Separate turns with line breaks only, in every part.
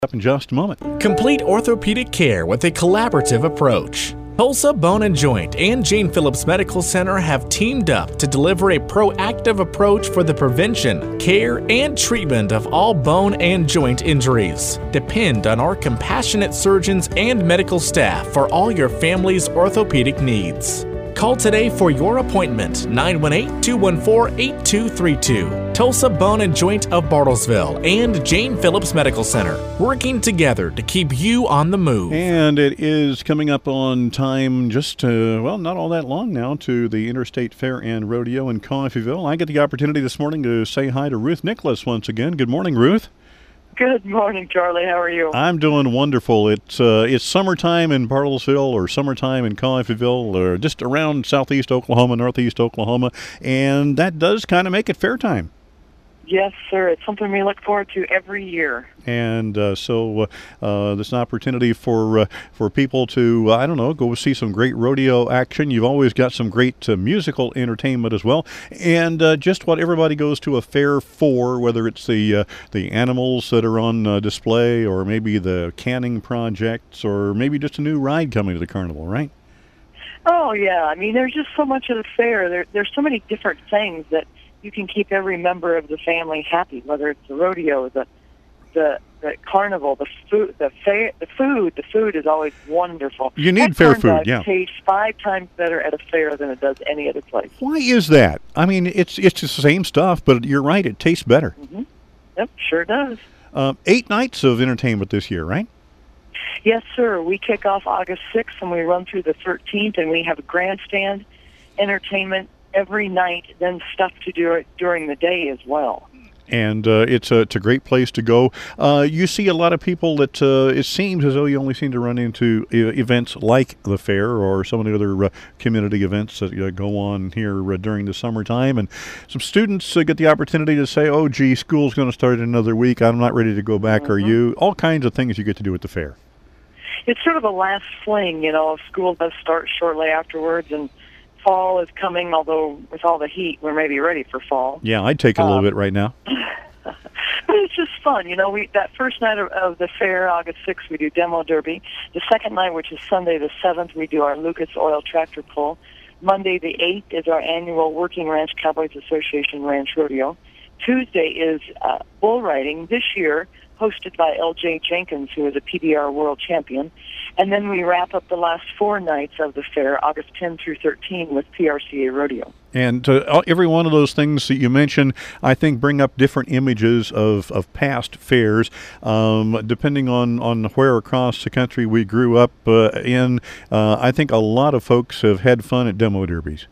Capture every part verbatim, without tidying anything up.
Up in just a moment.
Complete orthopedic care with a collaborative approach. Tulsa Bone and Joint and Jane Phillips Medical Center have teamed up to deliver a proactive approach for the prevention, care, and treatment of all bone and joint injuries. Depend on our compassionate surgeons and medical staff for all your family's orthopedic needs. Call today for your appointment, nine one eight, two one four, eight two three two. Tulsa Bone and Joint of Bartlesville and Jane Phillips Medical Center, working together to keep you on the move.
And it is coming up on time, just, uh, well, not all that long now, to the Interstate Fair and Rodeo in Coffeyville. I get the opportunity this morning to say hi to Ruth Nicholas once again. Good morning, Ruth.
Good morning, Charlie. How are you?
I'm doing wonderful. It's uh, it's summertime in Bartlesville or summertime in Coffeyville or just around southeast Oklahoma, northeast Oklahoma, and that does kind of make it fair time.
Yes, sir. It's something we look forward to every year.
And uh, so uh, uh, there's an opportunity for uh, for people to, uh, I don't know, go see some great rodeo action. You've always got some great uh, musical entertainment as well. And uh, just what everybody goes to a fair for, whether it's the uh, the animals that are on uh, display or maybe the canning projects or maybe just a new ride coming to the carnival, right?
Oh, yeah. I mean, there's just so much of the fair. There, there's so many different things that you can keep every member of the family happy, whether it's the rodeo, the the, the carnival, the food, the fair, the food. The food is always wonderful.
You need
that
fair food, yeah.
It tastes five times better at a fair than it does any other place.
Why is that? I mean, it's it's the same stuff, but you're right, it tastes better.
Mm-hmm. Yep, sure does.
Uh, eight nights of entertainment this year, right?
Yes, sir. We kick off August sixth and we run through the thirteenth, and we have a grandstand entertainment every night, then stuff to do it during the day as well.
And uh, it's, a, it's a great place to go. Uh, you see a lot of people that uh, it seems as though you only seem to run into e- events like the fair or some of the other uh, community events that uh, go on here uh, during the summertime. And some students uh, get the opportunity to say, oh, gee, school's going to start in another week. I'm not ready to go back. Mm-hmm. Are you? All kinds of things you get to do at the fair.
It's sort of a last fling, you know. School does start shortly afterwards, and fall is coming, although with all the heat, we're maybe ready for fall.
Yeah, I'd take a little
um,
bit right now.
But it's just fun. You know, we that first night of, of the fair, August sixth, we do Demo Derby. The second night, which is Sunday the seventh, we do our Lucas Oil Tractor Pull. Monday the eighth is our annual Working Ranch Cowboys Association Ranch Rodeo. Tuesday is uh, bull riding, this year hosted by L J Jenkins, who is a P B R world champion. And then we wrap up the last four nights of the fair, August tenth through thirteenth, with P R C A Rodeo.
And uh, every one of those things that you mentioned, I think, bring up different images of, of past fairs. Um, depending on, on where across the country we grew up uh, in, uh, I think a lot of folks have had fun at demo derbies.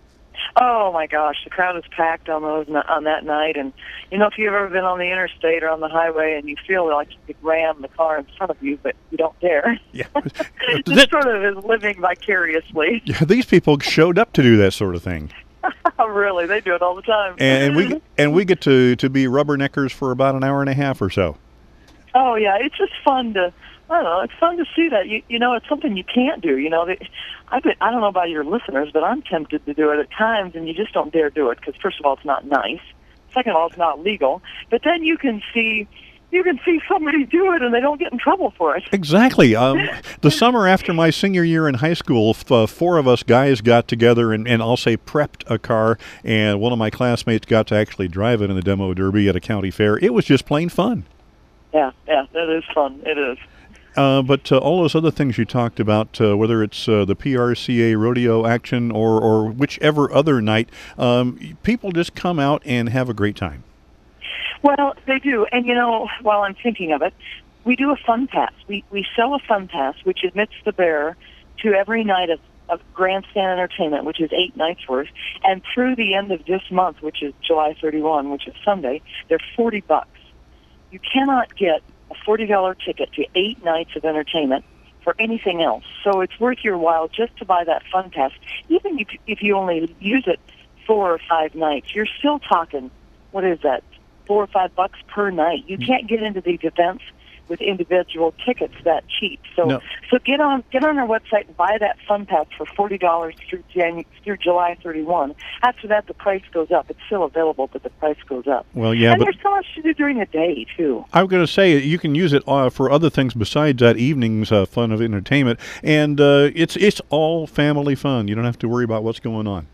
Oh my gosh, the crowd is packed on those on that night, and you know, if you've ever been on the interstate or on the highway and you feel like you could ram the car in front of you, but you don't dare.
Yeah,
this sort of is living vicariously.
Yeah, these people showed up to do that sort of thing.
Really, they do it all the time.
And we and we get to to be rubberneckers for about an hour and a half or so.
Oh yeah, it's just fun to. I don't know. It's fun to see that. You, you know, it's something you can't do. You know, they, I, bet, I don't know about your listeners, but I'm tempted to do it at times, and you just don't dare do it because, first of all, it's not nice. Second of all, it's not legal. But then you can see, you can see somebody do it, and they don't get in trouble for it.
Exactly. Um, the summer after my senior year in high school, f- uh, four of us guys got together and, and I'll say prepped a car, and one of my classmates got to actually drive it in the demo derby at a county fair. It was just plain fun.
Yeah, yeah, that is fun. It is.
Uh, but uh, all those other things you talked about, uh, whether it's uh, the P R C A rodeo action or, or whichever other night, um, people just come out and have a great time.
Well, they do. And, you know, while I'm thinking of it, we do a fun pass. We we sell a fun pass, which admits the bearer to every night of, of grandstand entertainment, which is eight nights worth. And through the end of this month, which is July thirty-first, which is Sunday, they're forty bucks. You cannot get a forty dollars ticket to eight nights of entertainment for anything else. So it's worth your while just to buy that fun pass. Even if, if you only use it four or five nights, you're still talking, what is that, four or five bucks per night. You can't get into these events with individual tickets that cheap. So
No.
so get on get on our website and buy that fun pass for forty dollars through Janu- through July thirty-first. After that, the price goes up. It's still available, but the price goes up.
Well, yeah,
and
but
there's so much to do during the day too.
I was going to say you can use it uh, for other things besides that evening's uh, fun of entertainment, and uh, it's it's all family fun. You don't have to worry about what's going on.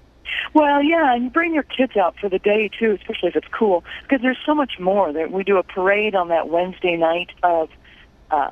Well, yeah, and you bring your kids out for the day, too, especially if it's cool, because there's so much more. There, we do a parade on that Wednesday night of uh,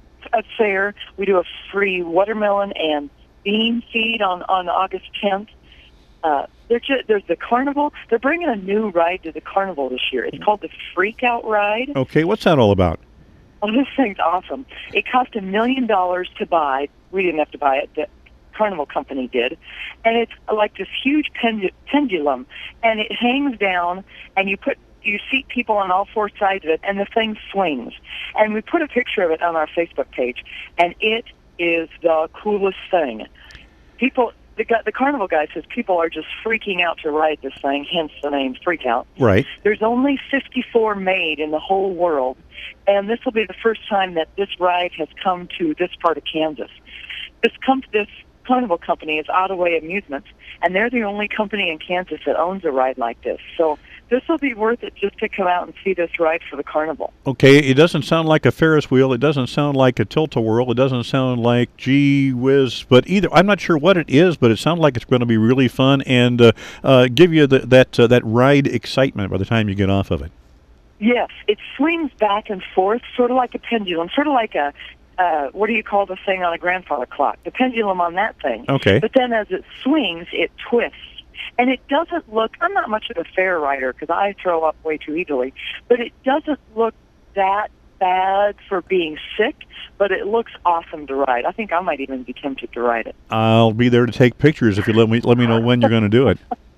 a fair. We do a free watermelon and bean feed on, on August tenth. Uh, just, there's the carnival. They're bringing a new ride to the carnival this year. It's called the Freak Out Ride.
Okay, what's that all about?
Oh, this thing's awesome. It cost a million dollars to buy. We didn't have to buy it. The Carnival Company did. And it's like this huge pendu- pendulum, and it hangs down, and you put you seat people on all four sides of it, and the thing swings. And we put a picture of it on our Facebook page, and it is the coolest thing. People, the guy, the Carnival guy says people are just freaking out to ride this thing, hence the name Freak Out.
Right.
There's only fifty-four made in the whole world, and this will be the first time that this ride has come to this part of Kansas. This com- this Carnival Company is Ottaway Amusements, and they're the only company in Kansas that owns a ride like this. So this will be worth it just to come out and see this ride for the carnival.
Okay, it doesn't sound like a Ferris wheel. It doesn't sound like a tilt-a-whirl. It doesn't sound like gee whiz. But either I'm not sure what it is, but it sounds like it's going to be really fun and uh, uh, give you the, that uh, that ride excitement by the time you get off of it.
Yes, it swings back and forth, sort of like a pendulum, sort of like a Uh, what do you call the thing on a grandfather clock? The pendulum on that thing.
Okay.
But then as it swings, it twists. And it doesn't look, I'm not much of a fair rider because I throw up way too easily, but it doesn't look that bad for being sick, but it looks awesome to ride. I think I might even be tempted to ride it.
I'll be there to take pictures if you let me let me know when you're going to do it.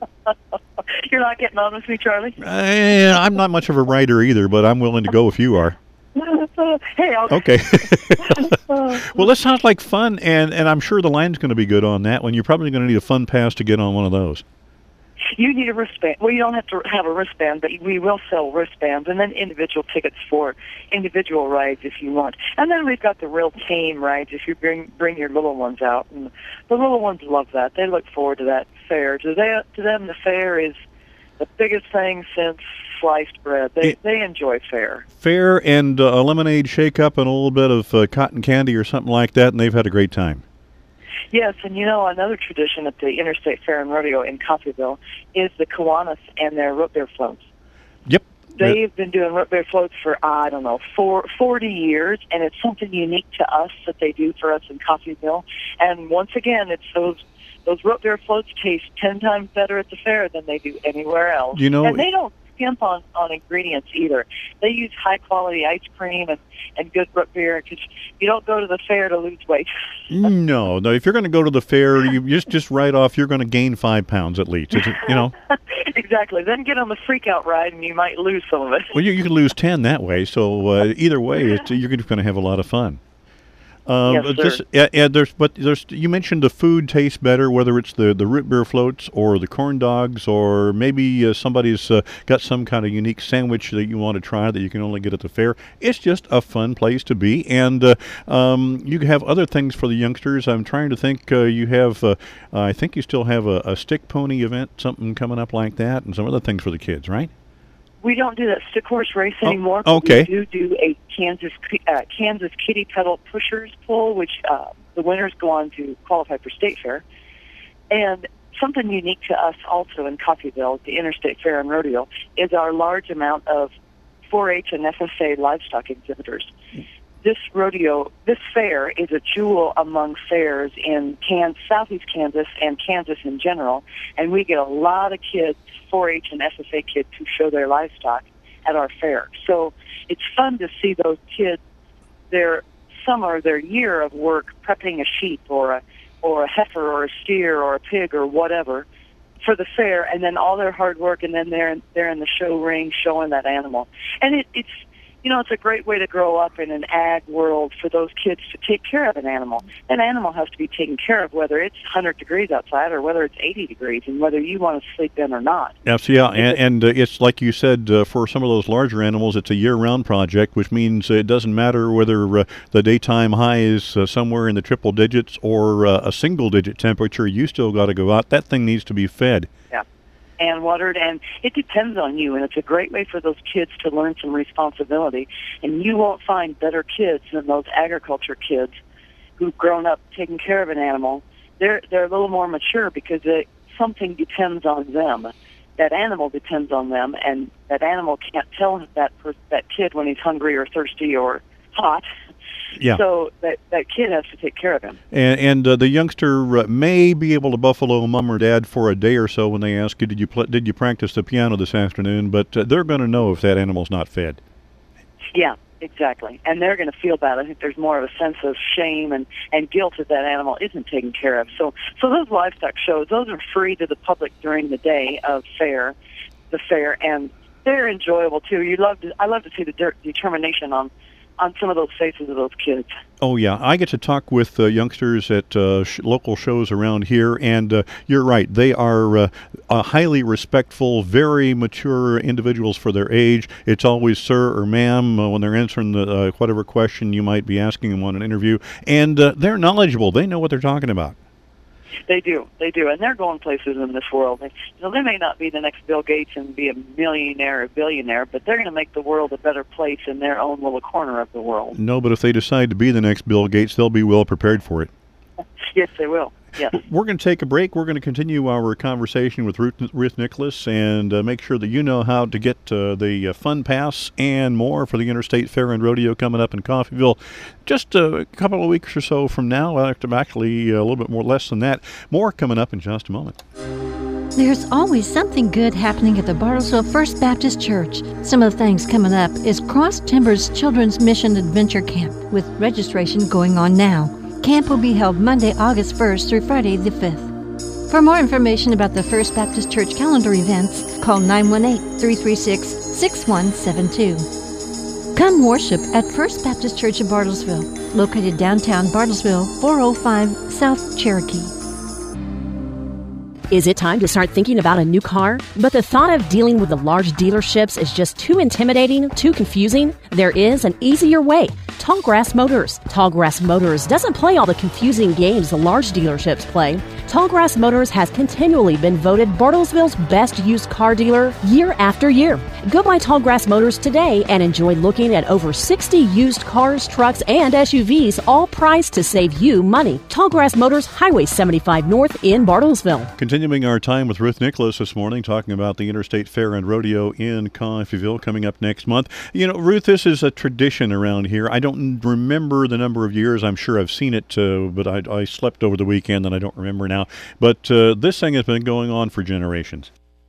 You're not getting on with me, Charlie?
Uh, I'm not much of a rider either, but I'm willing to go if you are.
Hey, I'll...
Okay. Well, this sounds like fun, and, and I'm sure the line's going to be good on that one. You're probably going to need a fun pass to get on one of those.
You need a wristband. Well, you don't have to have a wristband, but we will sell wristbands, and then individual tickets for individual rides if you want. And then we've got the real tame rides if you bring bring your little ones out. And the little ones love that. They look forward to that fair. To, they, to them, the fair is the biggest thing since sliced bread. They
it,
they enjoy fair.
Fair and uh, a lemonade shake-up and a little bit of uh, cotton candy or something like that, and they've had a great time.
Yes, and you know, another tradition at the Interstate Fair and Rodeo in Coffeyville is the Kiwanis and their root beer floats.
Yep.
They've been doing root beer floats for, I don't know, four, forty years, and it's something unique to us that they do for us in Coffeyville. And once again, it's those those root beer floats taste ten times better at the fair than they do anywhere else.
You know,
and they don't skimp on, on ingredients either. They use high-quality ice cream and, and good root beer, because you don't go to the fair to lose weight.
no, no. If you're going to go to the fair, you just just right off, you're going to gain five pounds at least. It's, you know.
Exactly. Then get on the freak out ride, and you might lose some of it.
Well, you, you can lose ten that way. So uh, either way, it's, you're just going to have a lot of fun. Um,
yes,
this,
sir.
yeah, yeah, there's, but there's. You mentioned the food tastes better, whether it's the, the root beer floats or the corn dogs, or maybe uh, somebody's uh, got some kind of unique sandwich that you want to try that you can only get at the fair. It's just a fun place to be, and uh, um, you have other things for the youngsters. I'm trying to think. Uh, you have, uh, uh, I think you still have a, a stick pony event, something coming up like that, and some other things for the kids, right?
We don't do that stick horse race
Oh,
anymore. But
okay.
We do do a Kansas uh, Kansas Kitty Pedal Pushers pull, which uh, the winners go on to qualify for State Fair. And something unique to us also in Coffeyville, the Interstate Fair and Rodeo, is our large amount of four H and F F A livestock exhibitors. This rodeo, this fair is a jewel among fairs in Kansas, southeast Kansas and Kansas in general, and we get a lot of kids, four H and F F A kids, who show their livestock at our fair. So it's fun to see those kids, their summer, their year of work, prepping a sheep or a or a heifer or a steer or a pig or whatever for the fair, and then all their hard work, and then they're they're in the show ring showing that animal, and it, it's. you know, it's a great way to grow up in an ag world for those kids to take care of an animal. An animal has to be taken care of whether it's one hundred degrees outside or whether it's eighty degrees, and whether you want to sleep in or not.
Absolutely, yeah, and, and uh, it's like you said, uh, for some of those larger animals, it's a year-round project, which means it doesn't matter whether uh, the daytime high is uh, somewhere in the triple digits or uh, a single-digit temperature. You still got to go out. That thing needs to be fed.
Yeah, and watered, and it depends on you, and it's a great way for those kids to learn some responsibility. And you won't find better kids than those agriculture kids who've grown up taking care of an animal. They're they're a little more mature because it, something depends on them. That animal depends on them, and that animal can't tell that per, that kid when he's hungry or thirsty or hot.
Yeah.
So that, that kid has to take care of him.
And, and uh, the youngster uh, may be able to buffalo mom or dad for a day or so when they ask you, did you pl- did you practice the piano this afternoon? But uh, they're going to know if that animal's not fed.
Yeah, exactly. And they're going to feel bad. I think there's more of a sense of shame and, and guilt if that animal isn't taken care of. So so those livestock shows, those are free to the public during the day of fair, the fair, and they're enjoyable too. You love to, I love to see the de- determination on on some of those faces of those kids.
Oh, yeah. I get to talk with uh, youngsters at uh, sh- local shows around here, and uh, you're right. They are uh, uh, highly respectful, very mature individuals for their age. It's always sir or ma'am uh, when they're answering the, uh, whatever question you might be asking them on an interview, and uh, they're knowledgeable. They know what they're talking about.
They do, they do, and they're going places in this world. They, you know, they may not be the next Bill Gates and be a millionaire or billionaire, but they're going to make the world a better place in their own little corner of the world.
No, but if they decide to be the next Bill Gates, they'll be well prepared for it.
Yes, they will. Yes.
We're going to take a break. We're going to continue our conversation with Ruth, Ruth Nicholas and uh, make sure that you know how to get uh, the uh, Fun Pass and more for the Interstate Fair and Rodeo coming up in Coffeyville just a couple of weeks or so from now. Actually, a little bit more less than that. More coming up in just a moment.
There's always something good happening at the Bartlesville First Baptist Church. Some of the things coming up is Cross Timbers Children's Mission Adventure Camp, with registration going on now. Camp will be held Monday, August first through Friday the fifth. For more information about the First Baptist Church calendar events, call nine one eight, three three six, six one seven two. Come worship at First Baptist Church of Bartlesville, located downtown Bartlesville, four oh five South Cherokee.
Is it time to start thinking about a new car? But the thought of dealing with the large dealerships is just too intimidating, too confusing? There is an easier way. Tallgrass Motors. Tallgrass Motors doesn't play all the confusing games the large dealerships play. Tallgrass Motors has continually been voted Bartlesville's best used car dealer year after year. Go by Tallgrass Motors today and enjoy looking at over sixty used cars, trucks, and S U Vs, all priced to save you money. Tallgrass Motors, Highway seventy-five North in Bartlesville.
Continuing our time with Ruth Nicholas this morning, talking about the Interstate Fair and Rodeo in Coffeyville coming up next month. You know, Ruth, this is a tradition around here. I don't remember the number of years. I'm sure I've seen it, uh, but I, I slept over the weekend and I don't remember now. But uh, this thing has been going on for generations.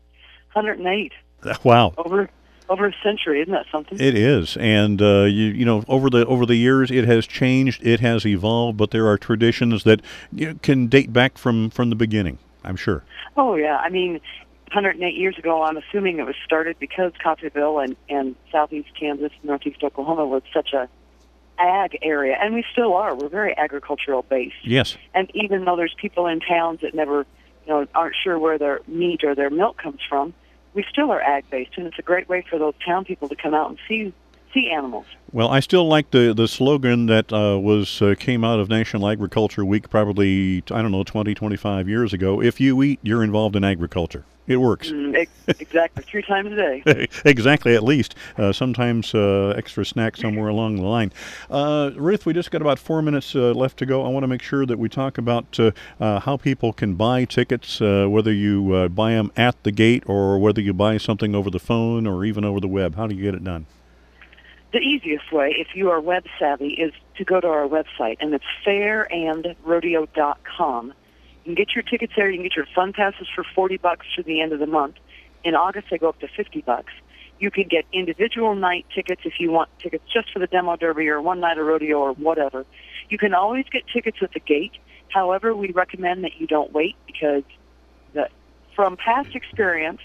one hundred eight.
Wow.
Over over a century, isn't that something?
It is, and uh, you you know over the over the years it has changed, it has evolved, but there are traditions that you know, can date back from, from the beginning, I'm sure.
Oh yeah, I mean, one hundred eight years ago, I'm assuming it was started because Coffeyville and, and southeast Kansas, northeast Oklahoma was such a ag area, and we still are. We're very agricultural based.
Yes.
And even though there's people in towns that never, you know, aren't sure where their meat or their milk comes from, we still are ag based, and it's a great way for those town people to come out and see see animals.
Well, I still like the the slogan that uh, was uh, came out of National Agriculture Week probably, I don't know, twenty, twenty-five years ago. If you eat, you're involved in agriculture. It works.
Mm, exactly, three times a day.
Exactly, at least. Uh, sometimes uh, extra snack somewhere along the line. Uh, Ruth, we just got about four minutes uh, left to go. I want to make sure that we talk about uh, uh, how people can buy tickets, uh, whether you uh, buy them at the gate or whether you buy something over the phone or even over the web. How do you get it done?
The easiest way, if you are web savvy, is to go to our website, and it's fair and rodeo dot com. You can get your tickets there. You can get your fun passes for forty bucks through the end of the month. In August, they go up to fifty bucks. You can get individual night tickets if you want tickets just for the demo derby or one night of rodeo or whatever. You can always get tickets at the gate. However, we recommend that you don't wait because the, from past experience,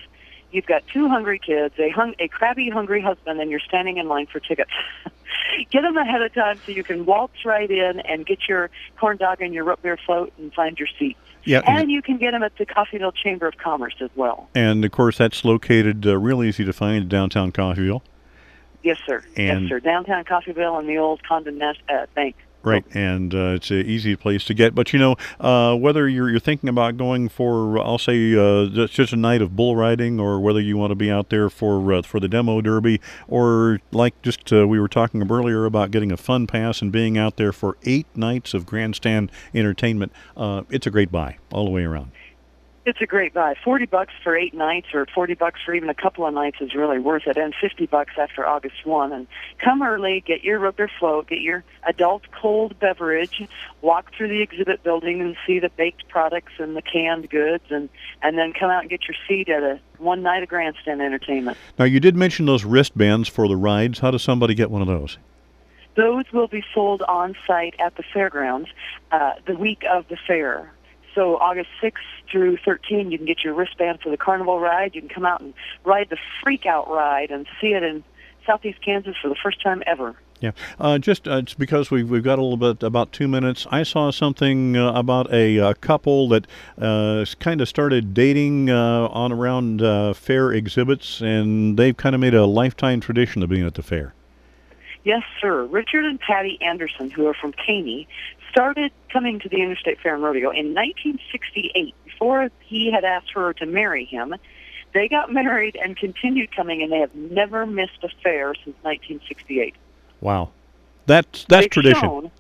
you've got two hungry kids, a hung, a crabby, hungry husband, and you're standing in line for tickets. Get them ahead of time so you can waltz right in and get your corn dog and your root beer float and find your seat.
Yeah,
and you can get them at the Coffeyville Chamber of Commerce as well.
And, of course, that's located uh, real easy to find in downtown Coffeyville.
Yes, sir.
And
yes, sir. Downtown Coffeyville and the old Condon Nest uh, Bank.
Right, and uh, it's an easy place to get. But, you know, uh, whether you're, you're thinking about going for, I'll say, uh, just just a night of bull riding, or whether you want to be out there for uh, for the demo derby, or like just uh, we were talking earlier about getting a fun pass and being out there for eight nights of grandstand entertainment, uh, it's a great buy all the way around.
It's a great buy. Forty bucks for eight nights, or forty bucks for even a couple of nights is really worth it. And fifty bucks after August first. And come early, get your root beer float, get your adult cold beverage, walk through the exhibit building and see the baked products and the canned goods, and and then come out and get your seat at a one night of grandstand entertainment.
Now, you did mention those wristbands for the rides. How does somebody get one of those?
Those will be sold on site at the fairgrounds uh, the week of the fair. So August sixth through thirteenth, you can get your wristband for the carnival ride. You can come out and ride the Freak Out ride and see it in Southeast Kansas for the first time ever.
Yeah, uh, just uh, it's because we've we've got a little bit about two minutes. I saw something uh, about a, a couple that uh, kind of started dating uh, on around uh, fair exhibits, and they've kind of made a lifetime tradition of being at the fair.
Yes, sir. Richard and Patty Anderson, who are from Caney, started coming to the Interstate Fair and Rodeo in nineteen sixty-eight. Before he had asked her to marry him, they got married and continued coming, and they have never missed a fair since nineteen sixty-eight.
Wow, that's that's
They've
tradition.
Shown,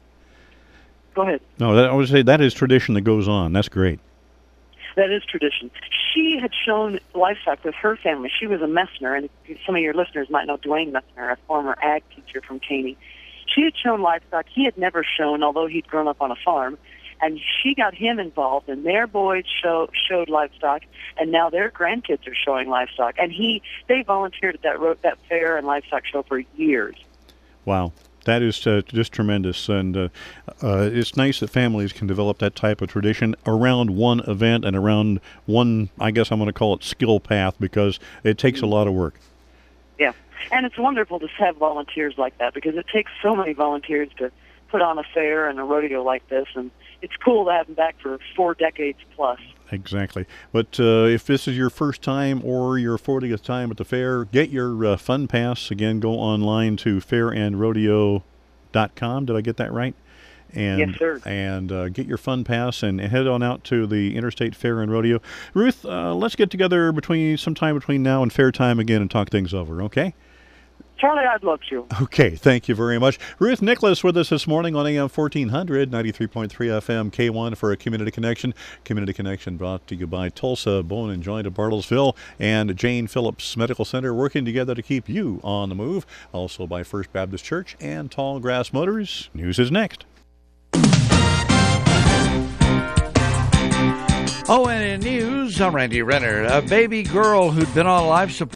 go ahead.
No, that, I would say that is tradition that goes on. That's great.
That is tradition. She had shown livestock with her family. She was a Messner, and some of your listeners might know Dwayne Messner, a former ag teacher from Caney. She had shown livestock he had never shown, although he'd grown up on a farm. And she got him involved, and their boys show, showed livestock, and now their grandkids are showing livestock. And he, they volunteered at that ro- that fair and livestock show for years.
Wow. That is uh, just tremendous, and uh, uh, it's nice that families can develop that type of tradition around one event and around one, I guess I'm going to call it skill path, because it takes a lot of work.
Yeah, and it's wonderful to have volunteers like that, because it takes so many volunteers to put on a fair and a rodeo like this, and it's cool to have them back for four decades plus.
Exactly. But uh, if this is your first time or your fortieth time at the fair, get your uh, fun pass. Again, go online to fair and rodeo dot com. Did I get that right? And,
yes, sir.
And uh, get your fun pass and head on out to the Interstate Fair and Rodeo. Ruth, uh, let's get together between sometime between now and fair time again and talk things over, okay?
Charlie, I'd love to.
Okay, thank you very much. Ruth Nicholas with us this morning on A M fourteen hundred, ninety-three point three F M, K one for a Community Connection. Community Connection brought to you by Tulsa Bone and Joint of Bartlesville and Jane Phillips Medical Center, working together to keep you on the move. Also by First Baptist Church and Tall Grass Motors. News is next.
Oh, and in news, I'm Randy Renner. A baby girl who'd been on life support